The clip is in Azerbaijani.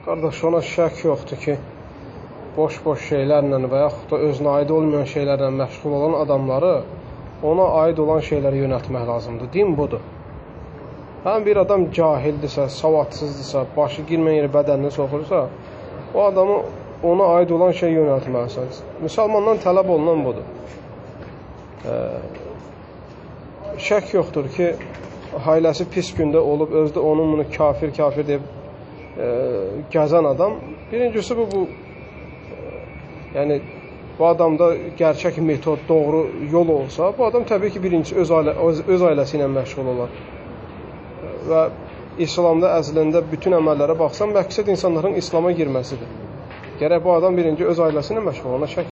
Qardaş, ona şək yoxdur ki, boş-boş şeylərlə və yaxud da özünə aid olmayan şeylərlə məşğul olan adamları ona aid olan şeylərə yönəltmək lazımdır. Din budur. Həm bir adam cahildirsə, savadsızdırsa, başı girməyən yeri bədənini soxursa, o adamı ona aid olan şey yönəltməlisən. Müsəlmandan tələb olunan budur. Şək yoxdur ki, ailəsi pis gündə olub, özdə onun bunu kafir deyib gəzən adam, birincisi bu yəni bu adamda gerçək metod, doğru yol olsa, bu adam təbii ki, birincisi öz ailəsi ilə məşğul olar. Və İslamda əslində bütün əməllərə baxsam, məqsəd insanların İslama girməsidir. Gərək bu adam birinci öz ailəsi ilə məşğul, ona şək